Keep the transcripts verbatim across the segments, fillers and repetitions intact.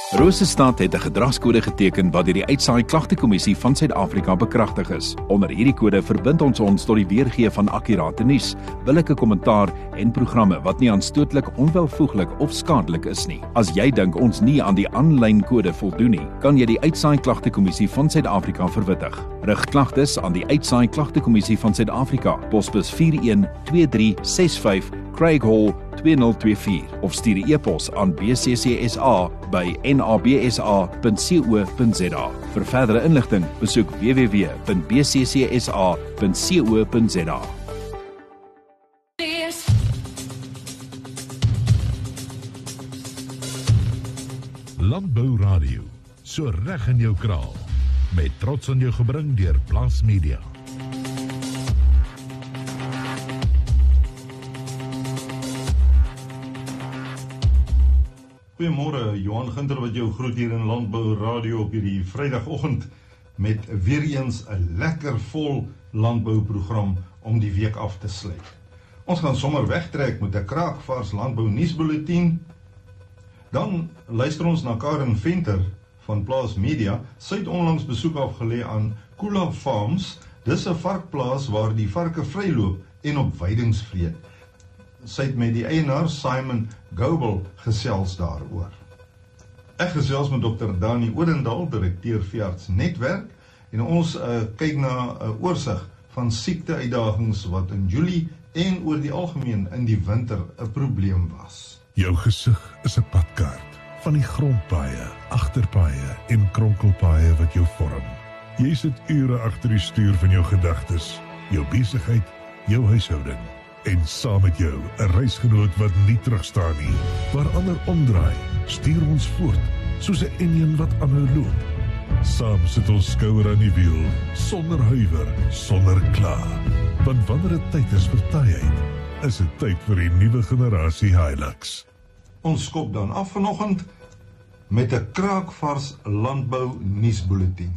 Rosestad het 'n gedragskode geteken wat deur die Uitsaai Klagtekommissie van Suid-Afrika bekragtig is. Onder hierdie kode verbind ons ons tot die weergee van akkurate nuus, billike kommentaar en programme wat nie aanstootlik, onwelvoeglik of skadelik is nie. As jy dink ons nie aan die aanlyn kode voldoen nie, kan jy die Uitsaai Klagtekommissie van Suid-Afrika verwittig. Rig klagtes aan die Uitsaai Klagtekommissie van Suid-Afrika, posbus vier een twee drie ses vyf, Craig Hall twee nul twee vier of stuur 'n e-pos aan b c c s a by n a b s a punt co punt z a. Vir verdere inligting, besoek w w w punt b c c s a punt co punt z a. Landbou Radio, so reg in jou kraal, met trots aan jou gebring deur Plaas Media. Goeiemôre, Johan Ginter wat jou groet hier in Landbou Radio op hierdie Vrydagoggend met weer eens 'n lekker vol landbouprogram om die week af te sluit. Ons gaan sommer wegtrek met 'n kraakvars landbou nuusbulletin. Dan luister ons na Karen Venter van Plaas Media. Sy het onlangs besoek afgelê aan Kula Farms. Dis 'n varkplaas waar die varke vryloop en op weidings vreet. Sy het met die eienaar Simon Goebel gesels daaroor. Ek gesels met dokter Dani Odendaal, direkteur veearts netwerk, en ons uh, kyk na 'n uh, oorsig van siekteuitdagings wat in Julie en oor die algemeen in die winter 'n probleem was. Jou gesig is 'n padkaart van die grondpaaie, agterpaaie en kronkelpaaie wat jou vorm. Jy sit ure agter die stuur van jou gedagtes, jou besigheid, jou huishouding. En saam met jou 'n reisgenoot wat nie terugstaan nie. Waar ander omdraai, stuur ons voort, soos 'n enjin wat aanhou loop. Saam sit ons skouer aan die wiel, sonder huiwer, sonder kla. Want wanneer dit tyd is vir taaiheid, is dit tyd vir die nuwe generasie Hilux. Ons skop dan af vanoggend met 'n kraakvars landbou nuusbulletin.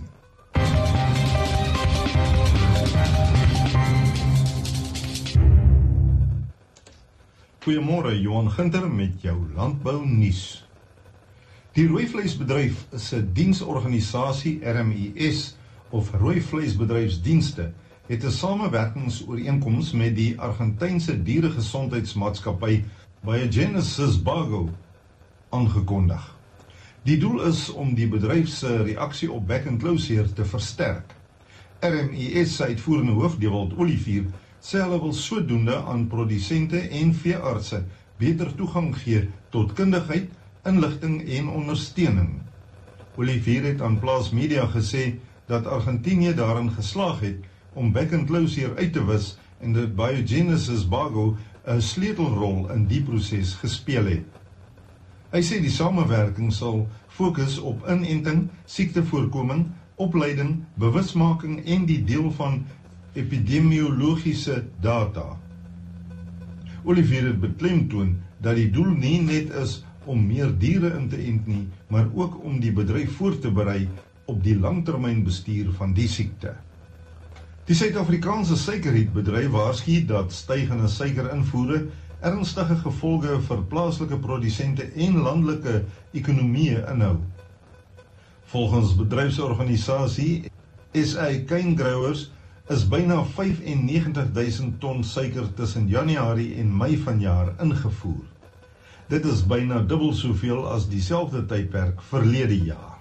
Goeiemôre, Johan Ginter met jou landbou nuus. Die Rooivleisbedryf se diensorganisasie R M I S of Rooivleisbedryfsdienste het 'n samewerkingsooreenkoms met die Argentynse dieregesondheidsmaatskappy Biogenesis Sysbago aangekondig. Die doel is om die bedryf se reaksie op bekkenklauseer te versterk. R M I S se uitvoerende hoof, Dewald Olivier, sê hulle wil sodoende aan produsente en veeartse beter toegang gee tot kundigheid, inligting en ondersteuning. Olivier het aan Plaas Media gesê dat Argentinië daarin geslaag het om bekkenklauseer uit te wis en dat Biogenesis Sysbago 'n sleutelrol in die proses gespeel het. Hy sê die samewerking sal fokus op inenting, siektevoorkoming, opleiding, bewusmaking en die deel van epidemiologiese data. Olivier het beklemtoon dat die doel nie net is om meer diere in te ent nie, maar ook om die bedryf voor te berei op die langtermynbestuur van die siekte. Die Suid-Afrikaanse suikerrietbedryf waarsku dat stygende suikerinvoere ernstige gevolge vir plaaslike produsente en landelike ekonomieë inhou. Volgens bedryfsorganisasie S A Cane Growers is byna vyfennegentig duisend ton suiker tussen Januarie en Mei vanjaar ingevoer. Dit is byna dubbel soveel as dieselfde tydperk verlede jaar.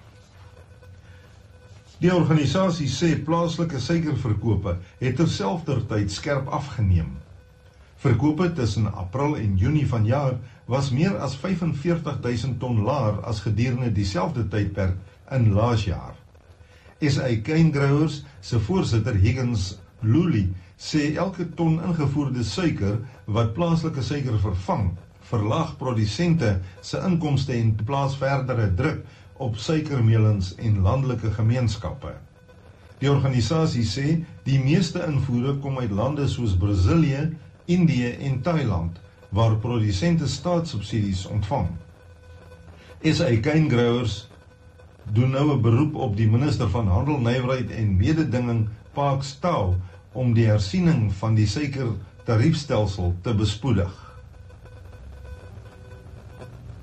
Die organisasie sê plaaslike suikerverkope het terselfdertyd skerp afgeneem. Verkope tussen April en Junie vanjaar was meer as vyfenveertig duisend ton laer as gedurende dieselfde tydperk in laas jaar. S A Cane Growers se voorsitter Higgins Luli sê elke ton ingevoerde suiker wat plaaslike suiker vervang, verlaag produsente se inkomste en plaas verdere druk op suikermelings en landelike gemeenskappe. Die organisasie sê die meeste invoere kom uit lande soos Brasilië, Indië en Thailand, waar produsente staatssubsidies ontvang. S A Cane Growers doen nou 'n beroep op die minister van Handel, Nywerheid en Mededinging, Park Staal, om die hersiening van die suikertariefstelsel te bespoedig.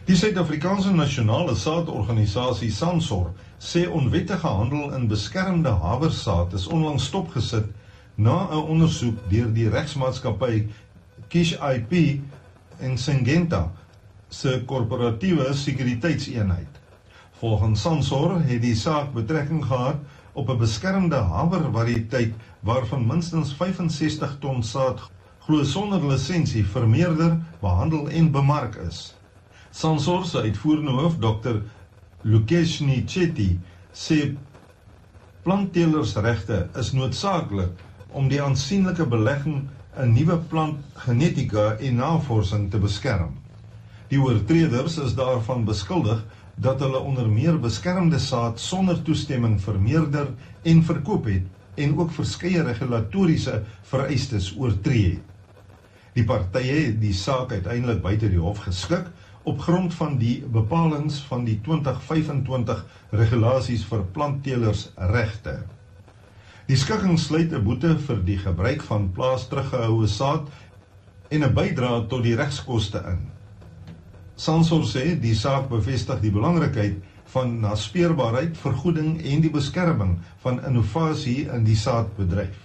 Die Suid-Afrikaanse Nasionale Saadorganisasie SANSOR sê onwettige handel in beskermde haversaad is onlangs stopgesit na 'n ondersoek deur die regsmaatskappy Kish I P en Syngenta se korporatiewe sekuriteitseenheid. Volgens SANSOR het die saak betrekking gehad op 'n beskermde havervariëteit waarvan minstens vyf en sestig ton saad glo sonder lisensie vermeerder, behandel en bemark is. SANSOR se uitvoerende hoof dokter Lukeshni Chetty sê plantteelersregte is noodsaaklik om die aansienlike belegging in nuwe plantgenetika en navorsing te beskerm. Die oortreders is daarvan beskuldig dat hulle onder meer beskermde saad sonder toestemming vermeerder en verkoop het en ook verskeie regulatoriese vereistes oortree het. Die partye het die saak uiteindelik buite die hof geskik op grond van die bepalings van die twintig vyfentwintig regulasies vir plantteelersregte. Die skikking sluit 'n boete vir die gebruik van plaas teruggehoue saad en 'n bydrae tot die regskoste in. SANSOR sê die saak bevestig die belangrikheid van naspeurbaarheid, vergoeding en die beskerming van innovasie in die saadbedryf.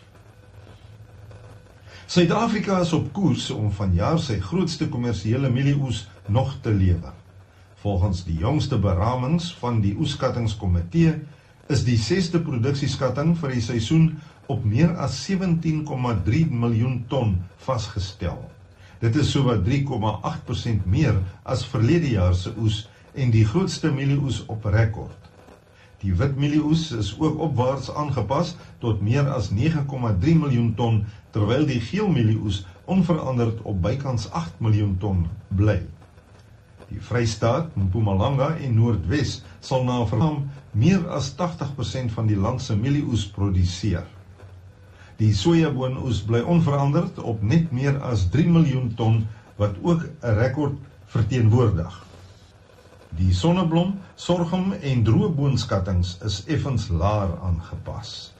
Suid-Afrika is op koers om vanjaar sy grootste kommersiële mielieoes nog te lewer. Volgens die jongste beramings van die oeskattingskomitee is die sesde produksieskatting vir die seisoen op meer as sewentien komma drie miljoen ton vasgestel. Dit is sowat drie komma agt persent meer as verlede jaar se oes en die grootste mielieoes op rekord. Die wit mielieoes is ook opwaarts aangepas tot meer as nege komma drie miljoen ton, terwyl die geel mielieoes onveranderd op bykans agt miljoen ton bly. Die Vrystaat, Mpumalanga en Noordwes sal na verwagting meer as tagtig persent van die land se mielieoes produseer. Die sojaboonoes bly onveranderd op net meer as drie miljoen ton, wat ook 'n rekord verteenwoordig. Die sonneblom, sorghum en droëboonskattings is effens laer aangepas.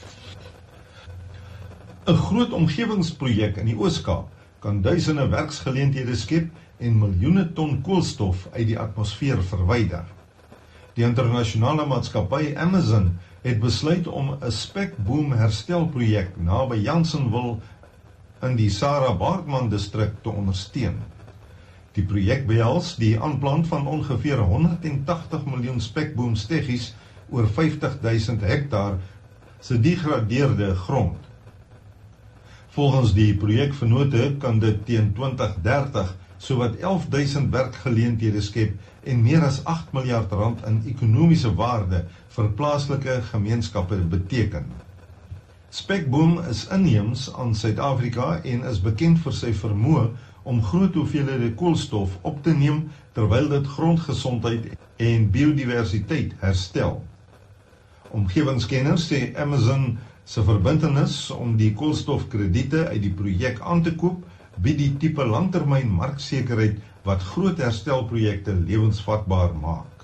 'n Groot omgewingsprojek in die Oos-Kaap kan duisende werksgeleenthede skep en miljoene ton koolstof uit die atmosfeer verwyder. Die internasionale maatskappy Amazon het besluit om 'n spekboom herstelprojek naby Janssenville in die Sarah Baartman distrik te ondersteun. Die projek behels die aanplant van ongeveer honderdtagtig miljoen spekboomsteggies oor vyftig duisend hektaar se degradeerde grond. Volgens die projekvennote kan dit teen twintig dertig sowat elf duisend werkgeleenthede skep en meer as agt miljard rand in ekonomiese waarde vir plaaslike gemeenskappe beteken. Spekboom is inheems aan Suid-Afrika en is bekend vir sy vermoë om groot hoeveelhede koolstof op te neem terwyl dit grondgesondheid en biodiversiteit herstel. Omgewingskenners sê Amazon se verbintenis om die koolstofkrediete uit die projek aan te koop bied die tipe langtermyn marksekerheid wat groot herstelprojekte lewensvatbaar maak.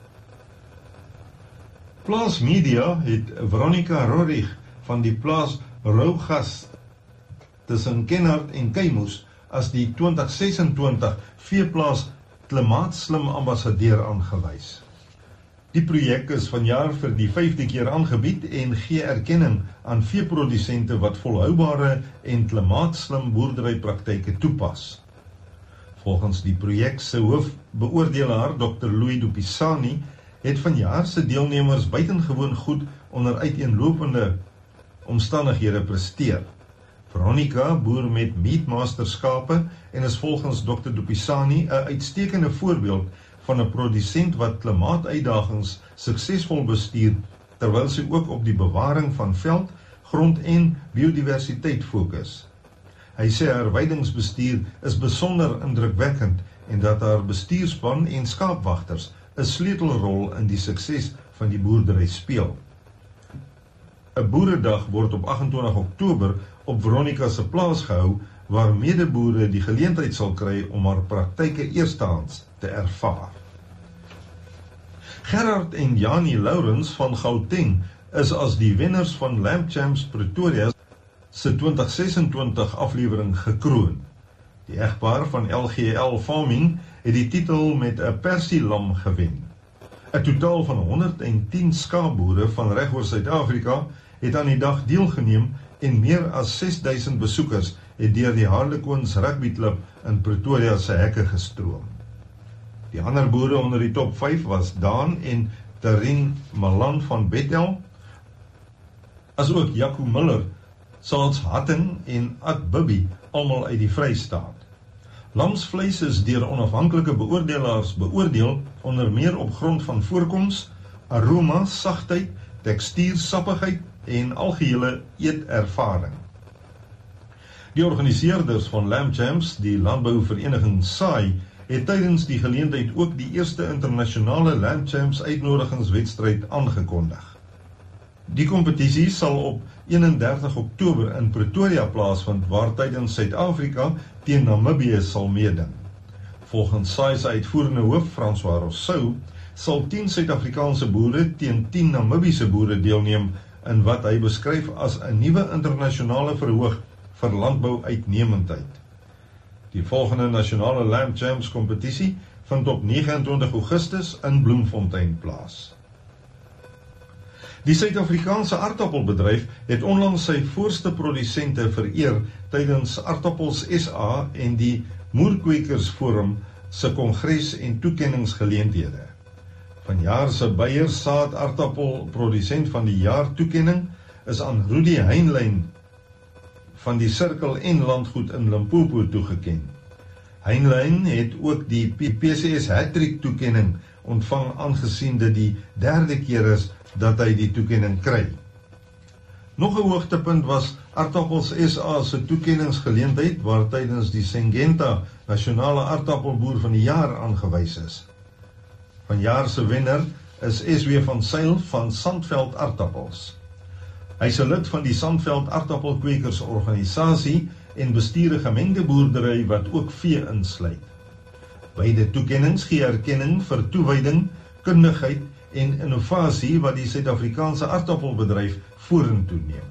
Plaas Media het Veronica Rorich van die plaas Rougas tussen Kenhardt en Keimus as die twintig sesentwintig veeplaas klimaatslim ambassadeur aangewys. Die projek is vanjaar vir die vyfde keer aangebied en gee erkenning aan veeprodusente wat volhoubare en klimaatslim boerderypraktyke toepas. Volgens die projek se hoofbeoordelaar dokter Louis Dupisani het vanjaar se deelnemers buitengewoon goed onder uiteenlopende omstandighede presteer. Veronica boer met Meatmaster skape en is volgens dokter Dupisani 'n uitstekende voorbeeld van 'n produsent wat klimaatuitdagings suksesvol bestuur, terwyl sy ook op die bewaring van veld, grond en biodiversiteit fokus. Hy sê haar weidingsbestuur is besonder indrukwekkend en dat haar bestuurspan en skaapwagters 'n sleutelrol in die sukses van die boerdery speel. 'n Boeredag word op agt en twintig Oktober op Veronica se plaas gehou, waar medeboere die geleentheid sal kry om haar praktyke eerstehands te ervaar. Gerard en Janie Lourens van Gauteng is as die wenners van Lamb Champs Pretoria se twintig sesentwintig aflewering gekroon. Die egpaar van L G L Farming het die titel met 'n persielam gewen. 'n Totaal van honderd en tien skaapboere van regoor Suid-Afrika het aan die dag deelgeneem en meer as ses duisend besoekers het deur die Harlequins rugbyklub in Pretoria se hekke gestroom. Die ander boere onder die top vyf was Daan en Terien Malan van Bethel, as ook Jaco Miller, Saals Hatting en Ad Bibby, almal uit die Vrystaat. Lamsvleis is deur onafhanklike beoordelaars beoordeel onder meer op grond van voorkoms, aroma, sagtheid, tekstuur, sappigheid en algehele eetervaring. Die organiseerders van Lamb Champs, die landbouvereniging S A I, het tydens die geleentheid ook die eerste internasionale Lamb Champs uitnodigingswedstryd aangekondig. Die kompetisie sal op eenendertig Oktober in Pretoria plaasvind, waar tydens Suid-Afrika teen Namibië sal meeding. Volgens S A I se uitvoerende hoof François Rousseau sal tien Suid-Afrikaanse boere teen tien Namibiese boere deelneem in wat hy beskryf as 'n nuwe internasionale verhoog vir landbou-uitnemendheid. Die volgende nasionale Lamb Champs kompetisie vind op nege en twintig Augustus in Bloemfontein plaas. Die Suid-Afrikaanse aardappelbedryf het onlangs sy voorste produsente vereer tydens Aardappels S A en die Moerkwekersforum se kongres en toekenningsgeleenthede. Vanjaar se Beyer saad aardappelprodusent van die jaar toekenning is aan Rudy Heinlein van die Sirkel en Landgoed in Limpopo toegeken. Heinlein het ook die P C S Hattrick toekenning ontvang, aangesien dit die derde keer is dat hy die toekenning kry. Nog 'n hoogtepunt was Aardappels S A se toekenningsgeleentheid, waar tydens die Syngenta Nasionale Aardappelboer van die jaar aangewys is. Vanjaar se wenner is S W van Sail van Sandveld Aardappels. Hy is 'n lid van die Sandveld Aardappelkwekers organisasie en bestuur 'n gemengde boerdery wat ook vee insluit. Beide toekennings gee erkenning vir toewyding, kundigheid en innovasie wat die Suid-Afrikaanse aardappelbedryf vorentoe neem.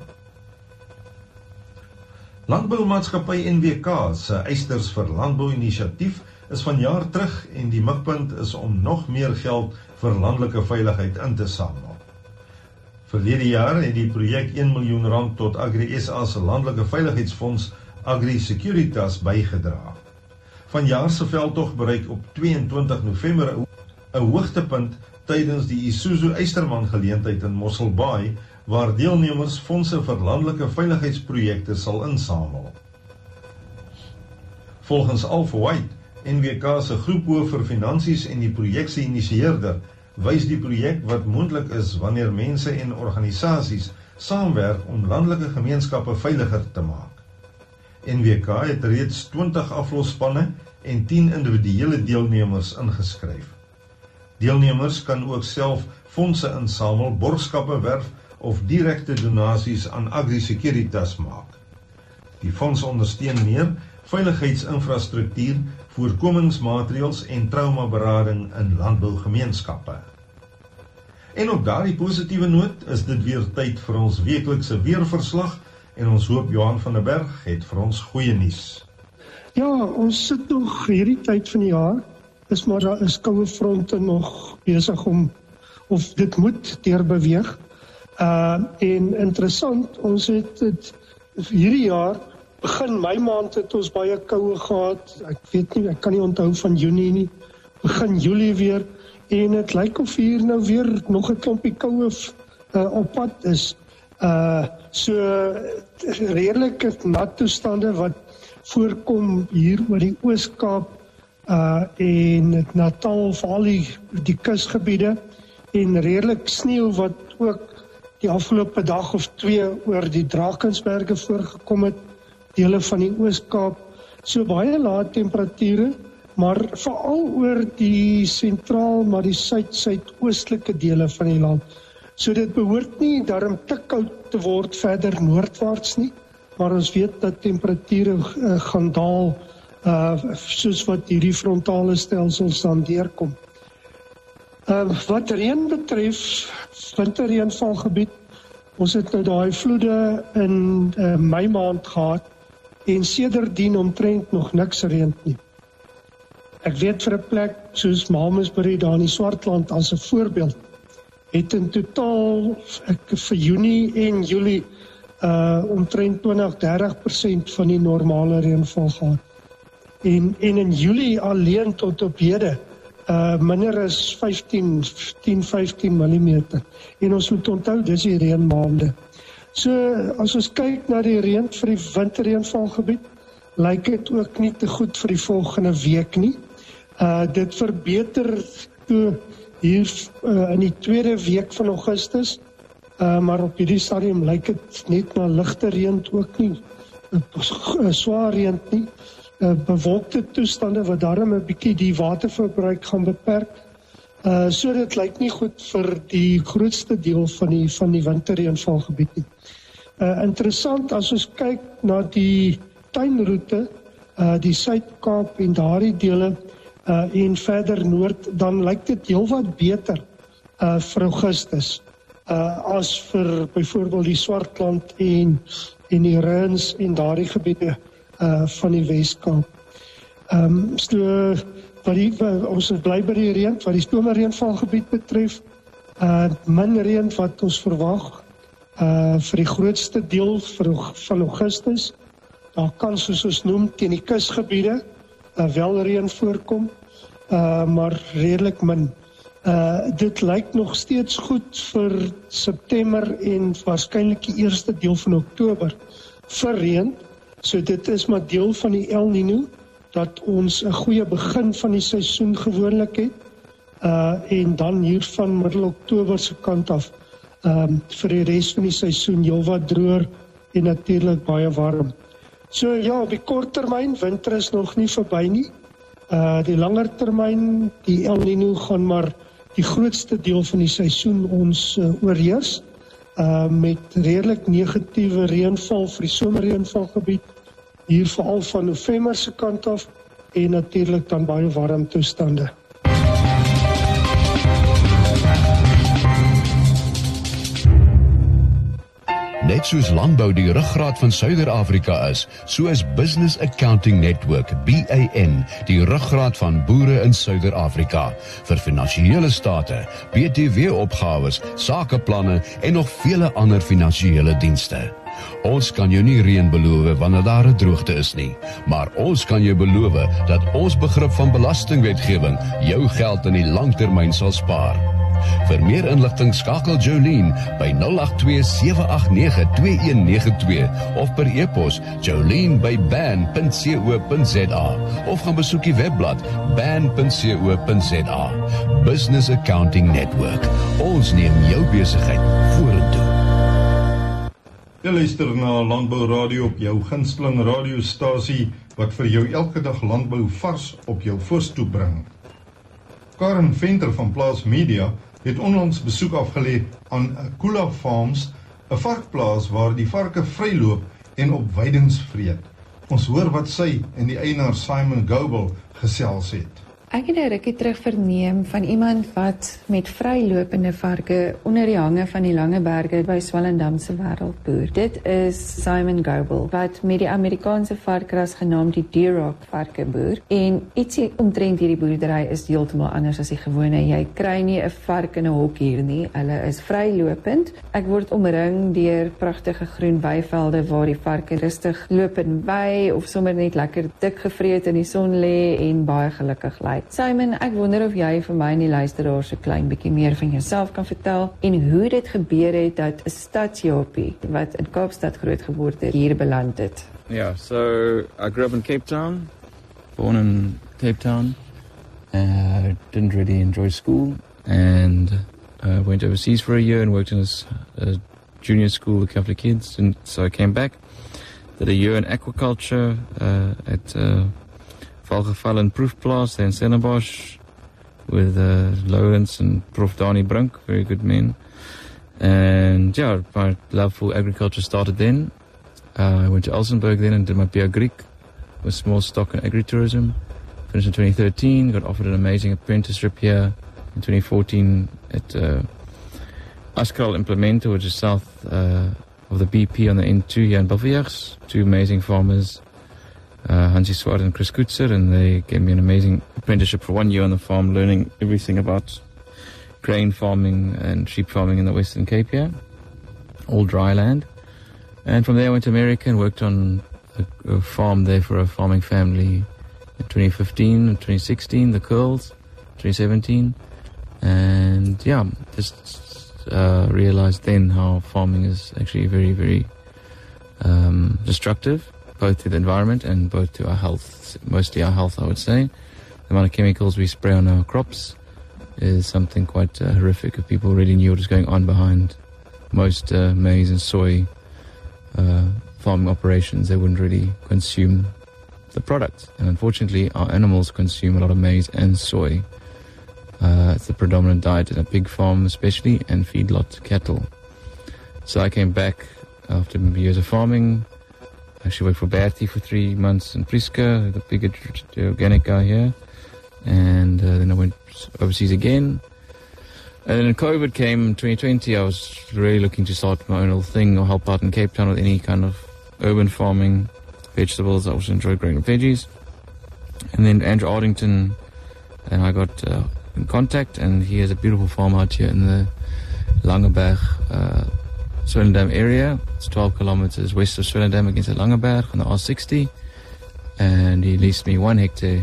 Landboumaatskappy N W K se Eisters vir Landbou inisiatief is vanjaar terug en die mikpunt is om nog meer geld vir landelike veiligheid in te samel. Verlede jaar het die projek een miljoen rand tot Agri S A se landelike veiligheidsfonds Agri Securitas bygedra. Vanjaar se veldtog bereik op twee en twintig November 'n hoogtepunt tydens die Isuzu Eysterman geleentheid in Mossel Bay, waar deelnemers fondse vir landelike veiligheidsprojekte sal insamel. Volgens Alf White, N W K se groephoof vir finansies en die projek se initieerder, wys die projek wat moontlik is wanneer mense en organisasies saamwerk om landelike gemeenskappe veiliger te maak. N W K het reeds twintig aflosspanne en tien individuele deelnemers ingeskryf. Deelnemers kan ook self fondse insamel, borgskappe werf of direkte donasies aan Agri Securitas maak. Die fonds ondersteun meer veiligheidsinfrastruktuur, voorkomingsmaatreëls en traumaberading in landbougemeenskappe. En op daardie positiewe noot is dit weer tyd vir ons weeklikse weerverslag en ons hoop Johan van der Berg het vir ons goeie nuus. Ja, ons sit nog hierdie tyd van die jaar, is maar daar is koue fronte nog besig om, of dit moet deurbeweeg. Uh, en interessant, ons het het hierdie jaar, begin Mei maand het ons baie koue gehad, ek weet nie, ek kan nie onthou van Junie nie, begin Julie weer, en het lyk of hier nou weer nog 'n klompie koue uh, op pad is. Uh, so redelike nat toestande wat voorkom hier oor die Oos-Kaap uh, en het Natal, veral die, die kusgebiede, en redelik sneeu wat ook die afgelope dag of twee oor die Drakensberge voorgekom het, dele van die Oos-Kaap, so baie lae temperature, maar veral oor die sentraal, maar die suid-suidoostelike dele van die land. So dit behoort nie daarom te koud te word verder noordwaarts nie, maar ons weet dat temperature uh, gaan daal, uh, soos wat hierdie frontale stelsels dan deurkom. Uh, wat reën betref, winterreënvalgebied, ons het nou daai vloede in uh, Mei maand gehad, en sedertdien omtrent nog niks reën nie. Ek weet vir 'n plek soos Malmesbury daar in die Swartland as 'n voorbeeld, het in totaal ek, vir Junie en Julie uh, omtrent twintig tot dertig persent van die normale reënval gehad. En, en in Julie alleen tot op hede, uh, minder as vyftien, tien, vyftien millimeter. En ons moet onthou, dis die reënmaande. So, as ons kyk na die reën vir die winterreënvalgebied, lyk dit ook nie te goed vir die volgende week nie. Uh, dit verbeter toe hier uh, in die tweede week van Augustus, uh, maar op hierdie stadium lyk dit net na ligte reën ook nie, uh, swaar reën nie, uh, bewolkte toestande wat daarom 'n bietjie die waterverbruik gaan beperk. Uh, so dit lyk nie goed vir die grootste deel van die, van die winterreënvalgebied nie. Uh, interessant, as ons kyk na die tuinroete, uh, die Suid-Kaap en daardie dele, Uh, en verder noord, dan lyk dit heel wat beter uh, vir Augustus uh, as vir byvoorbeeld die Swartland en, en die Ruins en daardie gebiede uh, van die Wes-Kaap. Um, so, wat die, ons is bly by die reën, wat die somerreënvalgebied betref, uh, min reën wat ons verwag uh, vir die grootste deel vir, van Augustus. Daar kan, soos ons noem, teen die kusgebiede uh, wel reën voorkom, uh, maar redelik min. Uh, dit lyk nog steeds goed vir September en waarskynlik die eerste deel van Oktober vir reën. So dit is maar deel van die El Nino, dat ons 'n goeie begin van die seisoen gewoonlik het, uh, en dan hier van middel Oktober se kant af, um, vir die res van die seisoen heelwat droër en natuurlik baie warm. So ja, op die kort termyn, winter is nog nie verby nie. Uh, die langer termyn, die El Nino gaan maar die grootste deel van die seisoen ons uh, oorheers, uh, met redelik negatiewe reënval vir die somerreënvalgebied, hier veral van November se kant af, en natuurlik dan baie warm toestande. Net soos landbou die ruggraat van Suider-Afrika is, so is Business Accounting Network, B A N, die ruggraat van boere in Suider-Afrika, vir finansiële state, B T W-opgawes, sakeplanne en nog vele ander finansiële dienste. Ons kan jou nie reën beloof wanneer daar 'n droogte is nie, maar ons kan jou beloof dat ons begrip van belastingwetgewing jou geld in die langtermyn sal spaar. Vir meer inligting skakel Jolene by nul agt twee sewe agt nege twee een nege twee of per e-pos jolene by ban punt co punt za of gaan besoek die webblad ban punt co punt za. Business Accounting Network. Ons neem jou besigheid vorentoe. Jy luister na Landbou Radio op jou gunsteling radiostasie wat vir jou elke dag landbou vars op jou voorstoep bring. Karen Venter van Plaas Media het onlangs besoek afgelê aan Kula Farms, 'n varkplaas waar die varke vryloop en op weidings vreet. Ons hoor wat sy en die eienaar Simon Goebel gesels het. Ek het 'n rukkie terug verneem van iemand wat met vrylopende varke onder die hange van die lange berge by Swellendam se wêreld boer. Dit is Simon Goebel wat met die Amerikaanse varkras genaamd die Duroc varke boer. En ietsie omtrent hierdie boerdery is heeltemal anders as die gewone. Jy kry nie 'n vark in 'n hok hier nie. Hulle is vrylopend. Ek word omring deur pragtige groen weivelde waar die varke rustig loop en by of sommer net lekker dik gevreet in die son lê en baie gelukkig lyk. Simon, ek wonder of jy vir my en die luisteraars so klein bietjie meer van jouself kan vertel en hoe dit gebeur het dat 'n stadsjoppie wat in Kaapstad groot geword het, hier beland het. Yeah, so I grew up in Cape Town, born in Cape Town. Uh, didn't really enjoy school and uh, went overseas for a year and worked in a, a junior school with a couple of kids. And so I came back, did a year in aquaculture uh, at uh, Valgevallen Proefplaas there in Stellenbosch with uh, Lawrence and Prof Dani Brunk, very good men. And yeah, my love for agriculture started then. Uh, I went to Elsenburg then and did my B A Greek with small stock and agritourism. Finished in twenty thirteen, got offered an amazing apprenticeship here in twenty fourteen at uh, Askral Implementer, which is south uh, of the B P on the N two here in Belfast. Two amazing farmers. uh, Hansi Swart and Chris Kutzer, and they gave me an amazing apprenticeship for one year on the farm, learning everything about grain farming and sheep farming in the Western Cape here, all dry land. And from there I went to America and worked on a, a farm there for a farming family in twenty fifteen and twenty sixteen, the Curls, twenty seventeen. And yeah, just uh, realized then how farming is actually very, very um, destructive, both to the environment and both to our health, mostly our health, I would say. The amount of chemicals we spray on our crops is something quite uh, horrific. If people really knew what was going on behind most uh, maize and soy uh, farming operations, they wouldn't really consume the products. And unfortunately, our animals consume a lot of maize and soy. Uh, it's the predominant diet in a pig farm especially, and feedlot cattle. So I came back after years of farming. I actually worked for Bertie for three months in Priska, the big organic guy here. And uh, then I went overseas again. And then COVID came in twenty twenty. I was really looking to start my own little thing or help out in Cape Town with any kind of urban farming, vegetables. I also enjoy growing veggies. And then Andrew Ardington and I got uh, in contact, and he has a beautiful farm out here in the Langeberg, uh, Swellendam area. It's twelve kilometers west of Swellendam against the Langeberg on the R sixty. And he leased me one hectare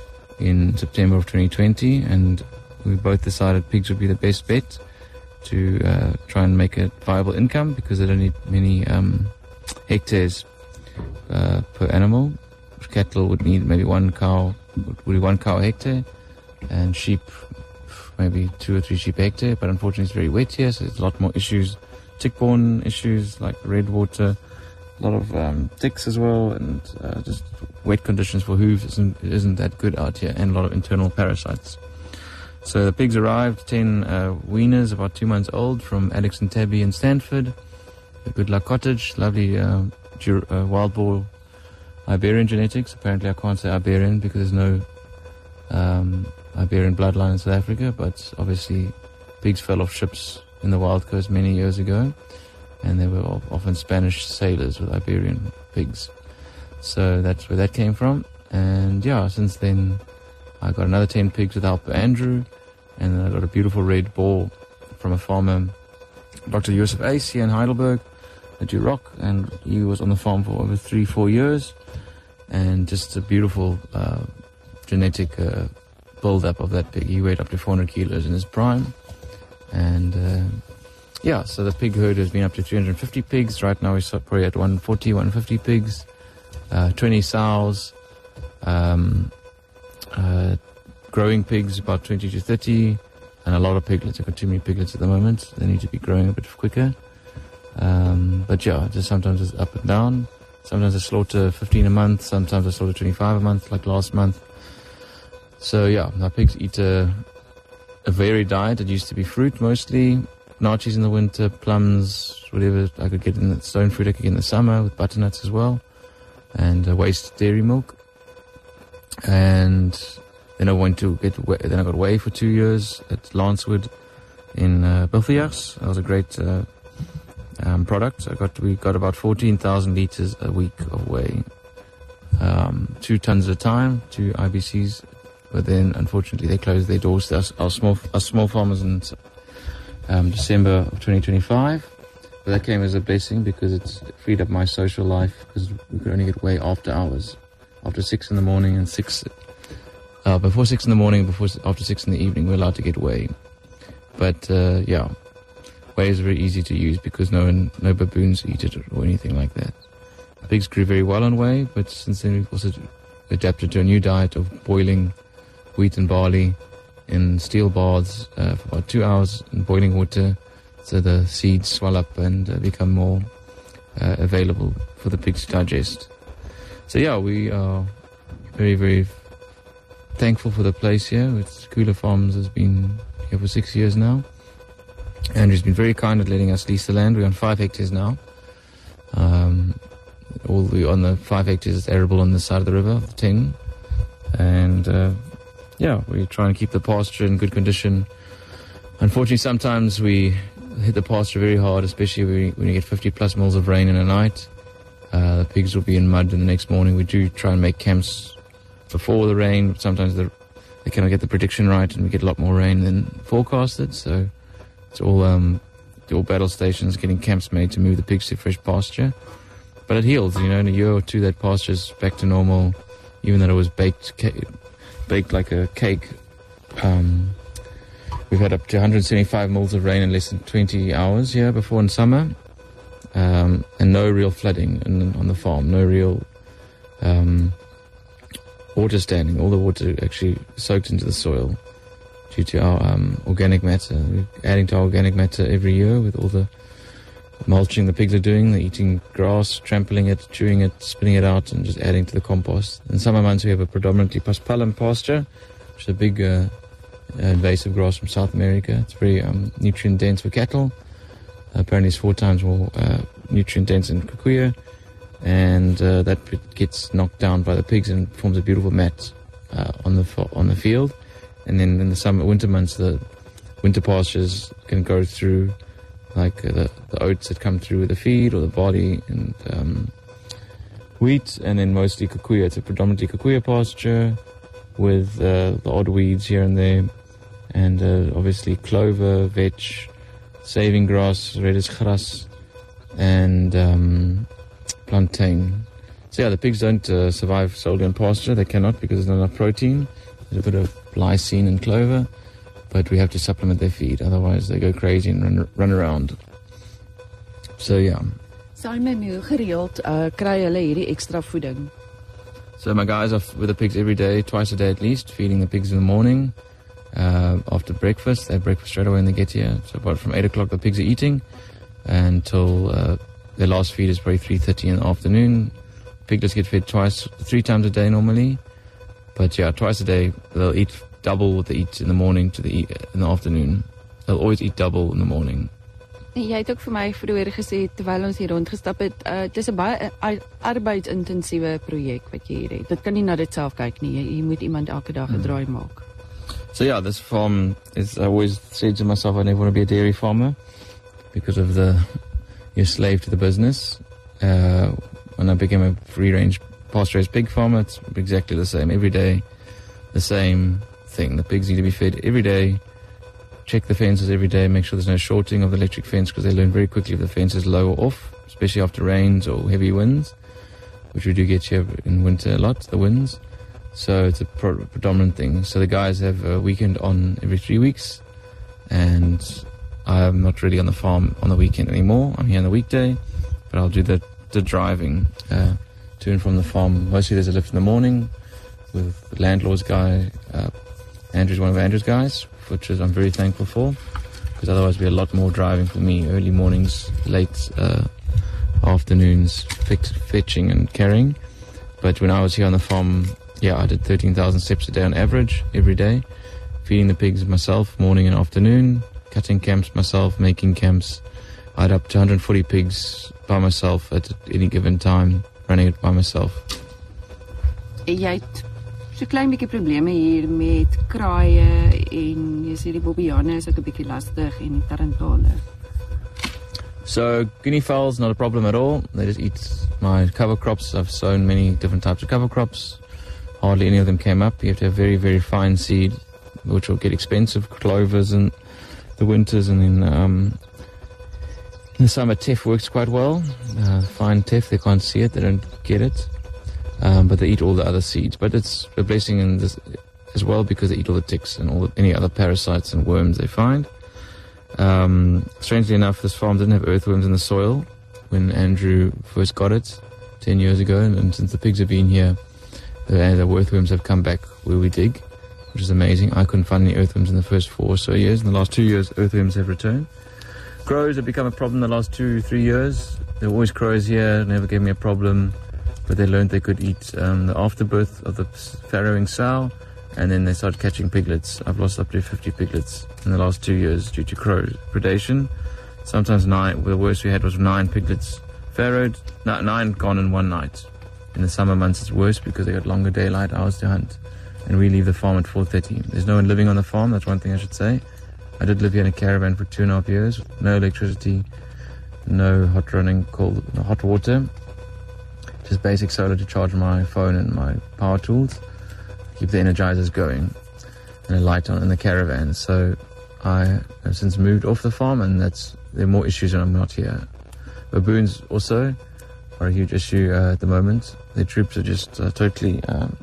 in September of twenty twenty, and we both decided pigs would be the best bet to uh, try and make a viable income, because they don't need many um, hectares uh, per animal. Cattle would need maybe one cow, would be one cow a hectare, and sheep maybe two or three sheep a hectare. But unfortunately, it's very wet here, so there's a lot more issues, tick-borne issues like red water, a lot of um, ticks as well, and uh, just wet conditions for hooves isn't, isn't that good out here, and a lot of internal parasites. So the pigs arrived, ten uh, weaners, about two months old, from Alex and Tabby in Stanford, the Good Luck Cottage, lovely uh, uh, wild boar Iberian genetics. Apparently I can't say Iberian because there's no um, Iberian bloodline in South Africa, but obviously pigs fell off ships in the Wild Coast many years ago, and they were often Spanish sailors with Iberian pigs. So that's where that came from. And yeah, since then I got another ten pigs with help of Andrew, and then I got a beautiful red boar from a farmer, Doctor Joseph Ace here in Heidelberg at Duroc, and he was on the farm for over three, four years, and just a beautiful uh, genetic uh, build-up of that pig. He weighed up to four hundred kilos in his prime, and uh, yeah, so the pig herd has been up to three hundred fifty pigs. Right now we're probably at one forty, one fifty pigs, uh, twenty sows, um, uh, growing pigs about twenty to thirty, and a lot of piglets. I've got too many piglets at the moment. They need to be growing a bit quicker. Um, but yeah, just sometimes it's up and down. Sometimes I slaughter fifteen a month, sometimes I slaughter twenty-five a month, like last month. So yeah, our pigs eat a, a varied diet. It used to be fruit mostly, nachos in the winter, plums, whatever I could get in the stone fruit I could get in the summer, with butternuts as well, and uh, waste dairy milk. And then I went to get then I got whey for two years at Lancewood in uh, Belfias. That was a great uh, um, product. I got we got about fourteen thousand liters a week of whey, um, two tons at a time, two I B Cs. But then unfortunately they closed their doors to us, our small our small farmers in um, December of twenty twenty-five. But that came as a blessing because it's freed up my social life, because we could only get whey after hours. After six in the morning and six, uh, before six in the morning, before after six in the evening, we're allowed to get whey. But uh, yeah, whey is very easy to use because no one, no baboons eat it or anything like that. The pigs grew very well on whey, but since then we've also adapted to a new diet of boiling wheat and barley in steel baths uh, for about two hours in boiling water, so the seeds swell up and uh, become more uh, available for the pigs to digest. So yeah, we are very, very thankful for the place here. It's Cooler Farms has been here for six years now. Andrew's been very kind at letting us lease the land. We're on five hectares now. Um, all the, on the five hectares is arable on the side of the river, the ten. And uh, yeah, we try and keep the pasture in good condition. Unfortunately, sometimes we hit the pasture very hard, especially when you get fifty plus mils of rain in a night. Uh, the pigs will be in mud, and the next morning we do try and make camps before the rain. Sometimes the, they cannot get the prediction right, and we get a lot more rain than forecasted. So it's all um, all battle stations getting camps made to move the pigs to fresh pasture. But it heals, you know. In a year or two, that pasture's back to normal, even though it was baked baked like a cake. Um, we've had up to one hundred seventy-five mils of rain in less than twenty hours here before in summer. Um, and no real flooding in, on the farm, no real um, water standing. All the water actually soaked into the soil due to our um, organic matter. We're adding to our organic matter every year with all the mulching the pigs are doing. They're eating grass, trampling it, chewing it, spitting it out, and just adding to the compost. In summer months we have a predominantly paspalum pasture, which is a big uh, invasive grass from South America. It's very um, nutrient dense for cattle. Apparently it's four times more uh, nutrient dense than kikuyu, and uh, that gets knocked down by the pigs and forms a beautiful mat uh, on the on the field. And then in the summer, winter months, the winter pastures can go through, like uh, the, the oats that come through with the feed, or the barley and um, wheat, and then mostly kikuyu. It's a predominantly kikuyu pasture with uh, the odd weeds here and there, and uh, obviously clover, vetch, saving grass, reddish gras, and um, plantain. So yeah, the pigs don't uh, survive solely on pasture. They cannot, because there's not enough protein. There's a bit of lysine and clover, but we have to supplement their feed, otherwise they go crazy and run, run around. So yeah. Simon, hoe gereeld uh, kry hulle hierdie extra voeding? So my guys are with the pigs every day, twice a day at least, feeding the pigs in the morning. Uh, after breakfast, they have breakfast straight away when they get here. So about from eight o'clock the pigs are eating until uh, their last feed is probably three thirty in the afternoon. Piglets get fed twice, three times a day normally. But yeah, twice a day they'll eat double what they eat in the morning to the e- in the afternoon. They'll always eat double in the morning. Jy het ook vir my vroeër gesê terwyl ons hier rondgestap het, uh, dit is 'n baie uh, arbeidsintensiewe projek wat jy hier het. Dit kan nie na dit self kyk nie. Jy, jy moet iemand elke dag 'n draai maak. So yeah, this farm is, I always said to myself, I never want to be a dairy farmer because of the, you're slave to the business. Uh, when I became a free-range pasture-raised pig farmer, it's exactly the same. Every day, the same thing. The pigs need to be fed every day. Check the fences every day, make sure there's no shorting of the electric fence, because they learn very quickly if the fence is low or off, especially after rains or heavy winds, which we do get here in winter a lot, the winds. So it's a pro- predominant thing. So the guys have a weekend on every three weeks, and I'm not really on the farm on the weekend anymore. I'm here on the weekday, but I'll do the, the driving uh, to and from the farm. Mostly there's a lift in the morning with the landlord's guy. Uh, Andrew's one of Andrew's guys, which is I'm very thankful for, because otherwise it'd be a lot more driving for me. Early mornings, late uh, afternoons, fix, fetching and carrying. But when I was here on the farm, yeah, I did thirteen thousand steps a day on average, every day. Feeding the pigs myself, morning and afternoon. Cutting camps myself, making camps. I had up to one hundred forty pigs by myself at any given time, running it by myself. Jy het so 'n klein bietjie probleme hier met kraaie en jy sê die bobbejane is ook 'n bietjie lastig en die tarantale. So guinea fowls, not a problem at all. They just eat my cover crops. I've sown many different types of cover crops. Hardly any of them came up. You have to have very, very fine seed, which will get expensive. Clovers in the winters, and then um, in the summer teff works quite well. Uh, fine teff, they can't see it, they don't get it. Um, but they eat all the other seeds. But it's a blessing in this as well, because they eat all the ticks and all the, any other parasites and worms they find. Um, strangely enough, this farm didn't have earthworms in the soil when Andrew first got it ten years ago, and, and since the pigs have been here, the, the earthworms have come back where we dig, which is amazing. I couldn't find any earthworms in the first four or so years. In the last two years, earthworms have returned. Crows have become a problem in the last two, three years. There were always crows here, never gave me a problem, but they learned they could eat um, the afterbirth of the farrowing sow, and then they started catching piglets. I've lost up to fifty piglets in the last two years due to crow predation. Sometimes nine, the worst we had was nine piglets farrowed, no, nine gone in one night. In the summer months it's worse because they got longer daylight hours to hunt, and we leave the farm at four thirty. There's no one living on the farm, that's one thing I should say. I did live here in a caravan for two and a half years, no electricity, no hot running, cold, no hot water. just basic solar to charge my phone and my power tools, keep the energizers going, and a light on in the caravan. So I have since moved off the farm, and that's there are more issues when I'm not here. Baboons also are a huge issue uh, at the moment. Their troops are just uh, totally um,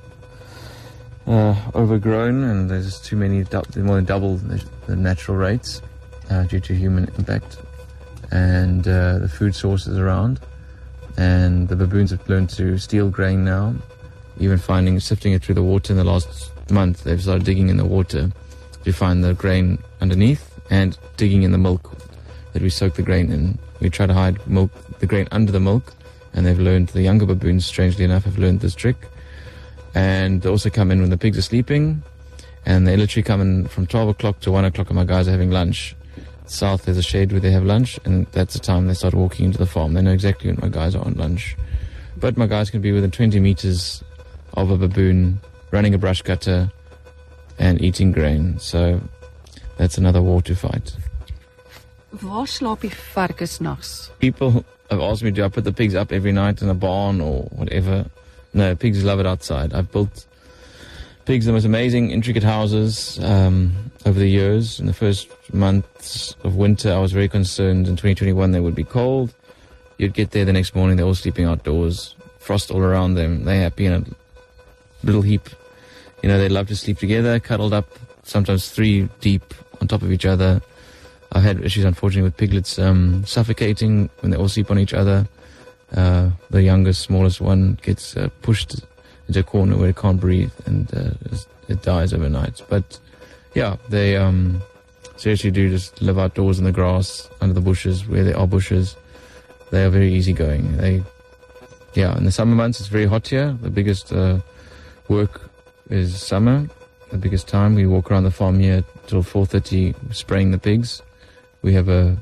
uh, overgrown, and there's too many, more than double the, the natural rates uh, due to human impact, and uh, the food sources around. And the baboons have learned to steal grain now, even finding, sifting it through the water in the last month. They've started digging in the water to find the grain underneath and digging in the milk that we soak the grain in. We try to hide milk, the grain under the milk, and they've learned, the younger baboons, strangely enough, have learned this trick. And they also come in when the pigs are sleeping, and they literally come in from twelve o'clock to one o'clock and my guys are having lunch. South, there's a shed where they have lunch, and that's the time they start walking into the farm. They know exactly when my guys are on lunch. But my guys can be within twenty meters of a baboon, running a brush cutter and eating grain. So that's another war to fight. Waar slaap die varke s'nags? People have asked me, do I put the pigs up every night in a barn or whatever? No, pigs love it outside. I've built pigs the most amazing, intricate houses um, over the years. In the first months of winter, I was very concerned in twenty twenty-one they would be cold. You'd get there the next morning, they're all sleeping outdoors, frost all around them. They're happy in a little heap. You know, they love to sleep together, cuddled up, sometimes three deep on top of each other. I've had issues, unfortunately, with piglets um, suffocating when they all sleep on each other. Uh, the youngest, smallest one gets uh, pushed into a corner where it can't breathe, and uh, it dies overnight. But yeah, they um, seriously do just live outdoors in the grass, under the bushes, where there are bushes. They are very easygoing. They, yeah, in the summer months it's very hot here. The biggest uh, work is summer. The biggest time we walk around the farm here till four thirty, spraying the pigs. We have a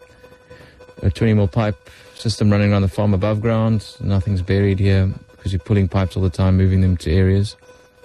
a twenty mil pipe system running around the farm above ground. Nothing's buried here, because you're pulling pipes all the time, moving them to areas.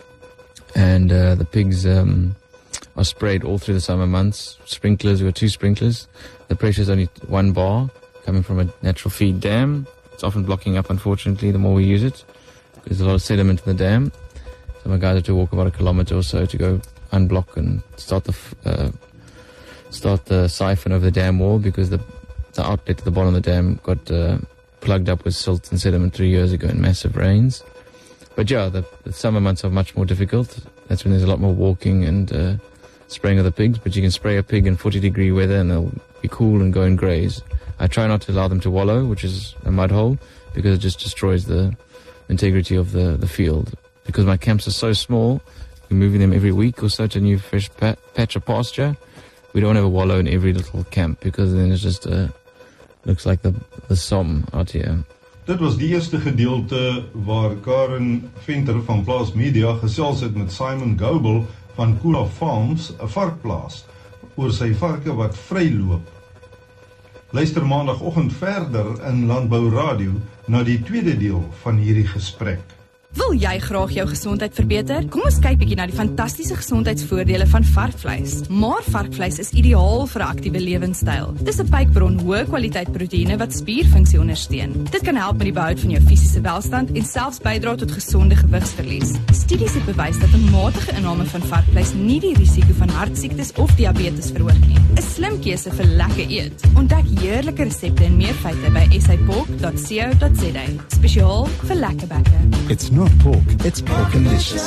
And uh, the pigs um, are sprayed all through the summer months. Sprinklers, we've got two sprinklers. The pressure is only one bar, coming from a natural feed dam. It's often blocking up, unfortunately, the more we use it. There's a lot of sediment in the dam. So my guys have to walk about a kilometre or so to go unblock and start the uh, start the siphon over the dam wall, because the the outlet at the bottom of the dam got uh, plugged up with silt and sediment three years ago in massive rains. But yeah, the, the summer months are much more difficult. That's when there's a lot more walking and uh, spraying of the pigs. But you can spray a pig in forty degree weather and they'll be cool and go and graze. I try not to allow them to wallow, which is a mud hole, because it just destroys the integrity of the, the field. Because my camps are so small, we're moving them every week or so to a new fresh pa- patch of pasture. We don't have a wallow in every little camp, because then it's just uh, looks like the, the Somme out here. Dit was die eerste gedeelte waar Karen Venter van Plaas Media gesels het met Simon Goebel van Kula Farms, 'n varkplaas, oor sy varke wat vryloop. Luister maandagoggend verder in Landbou Radio na die tweede deel van hierdie gesprek. Wil jy graag jou gesondheid verbeter? Kom ons kyk bietjie na die fantastiese gesondheidsvoordele van varkvleis. Maar varkvleis is ideaal vir 'n aktiewe lewenstyl. Dis 'n pykbron hoë kwaliteit proteïene wat spierfunksie ondersteun. Dit kan help met die behoud van jou fisiese welstand en selfs bydra tot gesonde gewigsverlies. Studies het bewys dat 'n matige inname van varkvleis nie die risiko van hartsiektes of diabetes verhoog nie. 'n Slim keuse vir lekker eet. Ontdek heerlike resepte en meer feite by s a pork dot co dot z a. Spesiaal vir lekker bekke. It's not pork, it's porkalicious.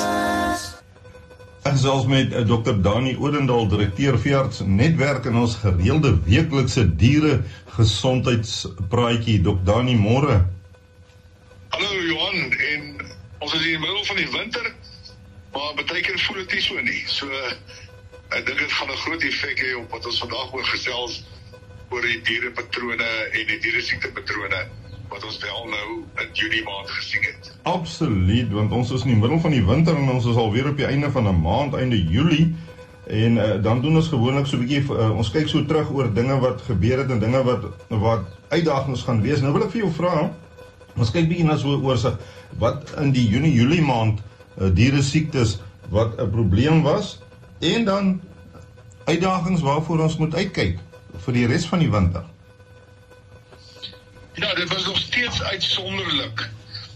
Ek gesels met dokter Dani Odendaal, direkteur veearts netwerk in ons gereelde weeklikse diere gesondheidspraatjie. Dokter Dani, môre. Hallo Johan, en ons is in die middel van die winter, maar baie keer voel dit nie so nie. So ek dink dit gaan 'n groot effek hê op wat ons vandag oor gesels oor die dierepatrone en die dieresiektepatrone wat ons wel nou in Junie maand gesien het. Absoluut, want ons is in die middel van die winter en ons is alweer op die einde van 'n maand, einde Julie, en uh, dan doen ons gewoonlik so 'n bietjie, uh, ons kyk so terug oor dinge wat gebeur het en dinge wat wat uitdagings gaan wees. Nou wil ek vir jou vra, ons kyk bietjie na so 'n oorsig wat in die Junie Julie maand uh, diere siektes wat 'n probleem was, en dan uitdagings waarvoor ons moet uitkyk vir die res van die winter. Ja, dit was nog steeds uitsonderlik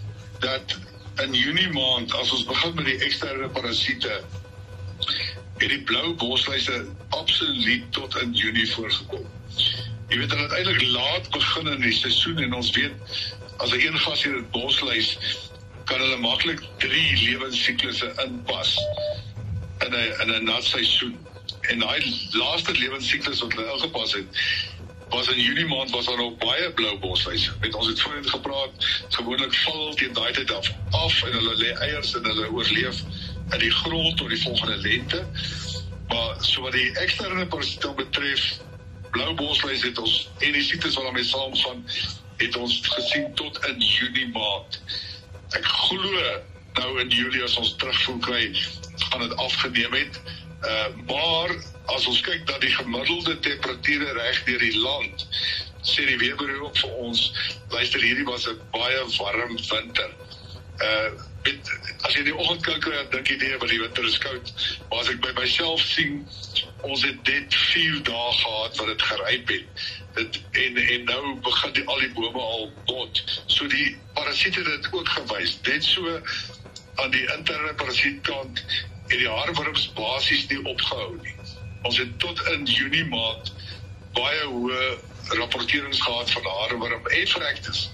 dat in Junie maand, as ons begin met die eksterne parasiete, het die blou bosluise absoluut tot in Junie voorgekom. Jy weet, hulle het eintlik laat begin in die seisoen, en ons weet, as 'n een gas hier het bosluis, kan hulle maklik drie lewensiklusse inpas in 'n in 'n nat seisoen. En daai laaste lewensiklus wat hulle ingepas het, was in Junie maand was daar nog baie blou bosluise. Met ons het voorheen gepraat, gewoonlik val teen daai tyd af, af en hulle lê eiers en hulle oorleef in die grond tot die volgende lente. Maar so wat die eksterne parasiete betref, blou bosluise het ons, en die siektes wat daarmee saamgaan, het ons gesien tot in Junie maand. Ek glo nou in Julie as ons terugvoer kry, gaan dit afgeneem het. Uh, maar as ons kyk dat die gemiddelde temperature reg deur die land, sê die Weerbureau ook vir ons, luister, hierdie was 'n baie warm winter. Uh, met, as jy in die oggend kan kry, dan dink jy nee, maar die winter is koud. Maar as ek by myself sien, ons het net vier dae gehad wat dit geryp het. Dit, en, en nou begin die, al die bome al bot. So die parasiete het dit ook gewys. Net so aan die interne parasietkant en die haarwurms basies nie opgehou nie. Ons het tot in Junie maand baie hoë rapporterings gehad van haarwurm en vrektes.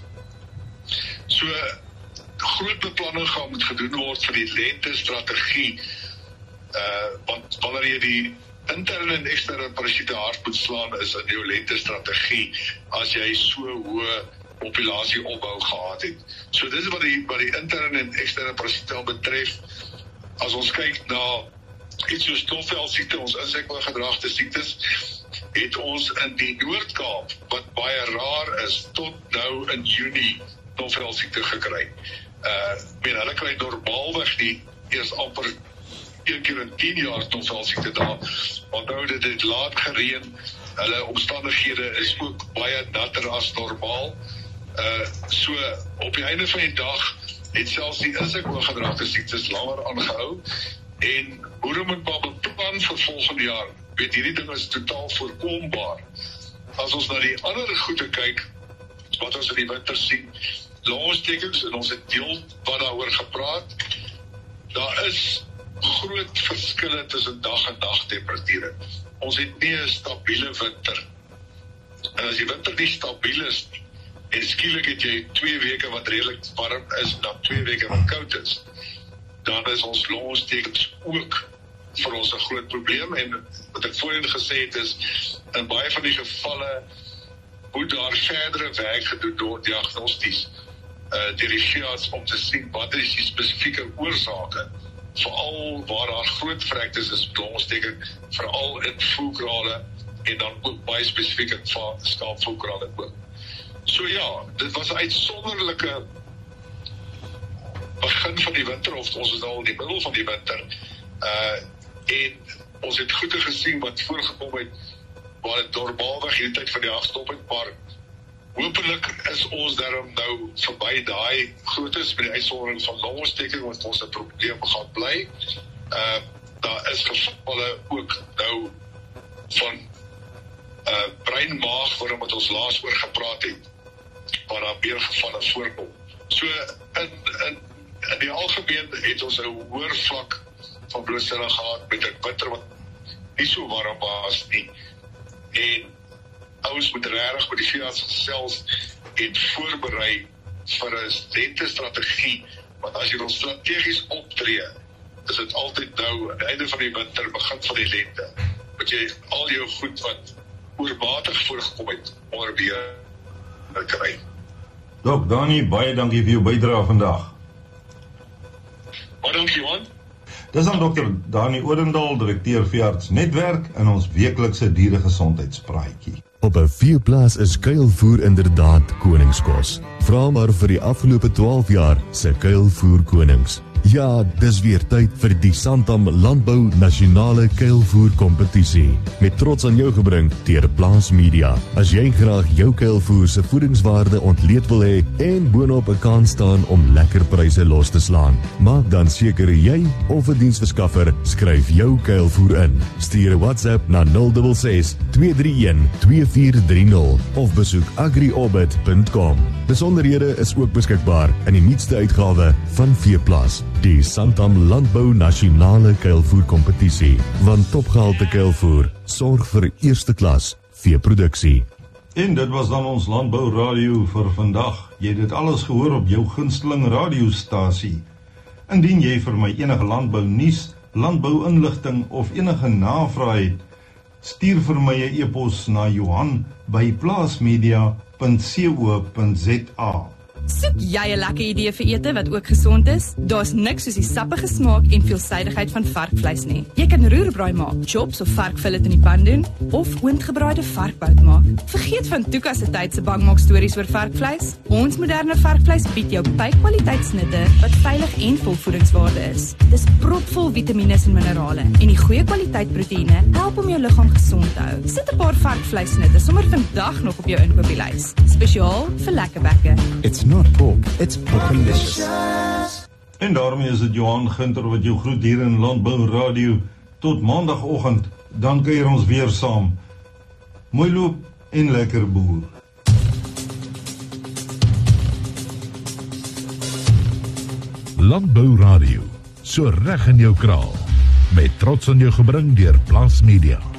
So groot beplanning gaan moet gedoen word vir die lente strategie. Uh, want wanneer jy die interne en eksterne parasiete hard moet slaan, is in jou lente strategie as jy so hoë populasie opbou gehad het. So dit is wat die, wat die interne en eksterne parasiete betref. As ons kyk na iets soos stofvelsiekte, ons insekgedragte siektes, het ons in die Noord-Kaap, wat baie raar is, tot nou in Junie stofvelsiekte gekry. Uh, men, hulle kry normaalweg nie eers amper een keer in tien jaar stofvelsiekte daar, want nou dit het laat gereën, hulle omstandighede is ook baie natter as normaal. Uh, so op die einde van die dag het selfs die insekgedragte siektes langer aangehou, en boere moet maar beplan vir volgende jaar. Weet, hierdie ding is totaal voorkombaar. As ons na die ander goede kyk, wat ons in die winter sien, longontsteking, en ons het deel wat daaroor gepraat, daar is groot verskille tussen dag en nagtemperature. Ons het nie 'n stabiele winter. En as die winter nie stabiel is nie, en skielik het jy twee weke wat redelik warm is, en dan twee weke wat koud is, dan is ons longontsteking ook vir ons 'n groot probleem. En wat ek voorheen gesê het is, in baie van die gevalle moet daar verdere werk gedoen word diagnosties uh, deur die veearts om te sien wat is die spesifieke oorsake, veral waar daar groot vrektes is, longontsteking, veral in voelkrale, en dan ook baie spesifiek in skaapvoelkrale ook. So ja, dit was 'n uitsonderlike begin van die winter, of ons is al in die middel van die winter, uh, en ons het goede gesien wat voorgekom het, waar het normaalweg die tyd van die dag stop het, maar hopelik is ons daarom nou verby daai grootes met die uitsondering van longontsteking, wat ons 'n probleem gaan bly. Uh, daar is gevalle ook nou van uh, breinmaagworm wat ons laas oor gepraat het, waar daar meer gevalle voorkom. So in, in, in die algemeen het ons 'n hoër vlak van blootstelling gehad met 'n winter wat nie so warm was nie. En ouens moet regtig met die veearts gesels en voorberei vir 'n lente strategie, want as jy dan strategies optree, is dit altyd nou aan die einde van die winter, begin van die lente, moet jy al jou goed wat oormatig voorgekom het onder beheer kry. Dok Dani, baie dankie vir jou bydrae vandag. Baie dankie, Johan. Dis dan dokter Dani Odendaal, direkteur veearts netwerk, in ons weeklikse dieregesondheidspraatjie. Op 'n veeplaas is kuilvoer inderdaad koningskos. Vra maar vir die afgelope twaalf jaar se kuilvoer konings. Ja, dis weer tyd vir die Santam Landbou Nasionale Kuilvoer Kompetisie. Met trots aan jou gebring deur Plaas Media. As jy graag jou kuilvoer se voedingswaarde ontleed wil hê en boonop 'n kans staan om lekker pryse los te slaan, maak dan seker jy of 'n diensverskaffer skryf jou kuilvoer in. Stuur 'n WhatsApp na nul ses ses twee drie een twee vier drie nul of besoek agriorbit punt com. Besonderhede is ook beskikbaar in die nuutste uitgawe van Veeplaas, die Santam Landbou Nasionale Kuilvoer Kompetisie, want topgehalte kuilvoer sorg vir eerste klas veeproduksie. En dit was dan ons Landbou Radio vir vandag. Jy het dit alles gehoor op jou gunsteling radiostasie. Indien jy vir my enige landbou nuus, landbou inligting of enige navraag het, stuur vir my 'n e-pos na Johan by plaasmedia punt co punt za. Soek jy 'n lekker idee vir ete wat ook gesond is? Daar's niks soos die sappige smaak en veelsidigheid van varkvleis nie. Jy kan roerbraai maak, chops of varkfillet in die pan doen, of oondgebraaide varkbout maak. Vergeet van Tuka se tyd se bangmaak stories oor varkvleis. Ons moderne varkvleis bied jou by-kwaliteitsnitte wat veilig en vol voedingswaarde is. Dis propvol vitamiene en minerale en die goeie kwaliteit proteïene help om jou liggaam gesond te hou. Sit 'n paar varkvleisnitte sommer vandag nog op jou inkopieslys, spesiaal vir lekker bekke. It's not pork, it's porkalicious. En daarmee is dit Johan Gunter wat jou groet hier in Landbou Radio. Tot maandagoggend, dan kuier ons weer saam. Mooi loop en lekker boer. Landbou Radio, so reg in jou kraal. Met trots aan jou gebring deur Plaas Media.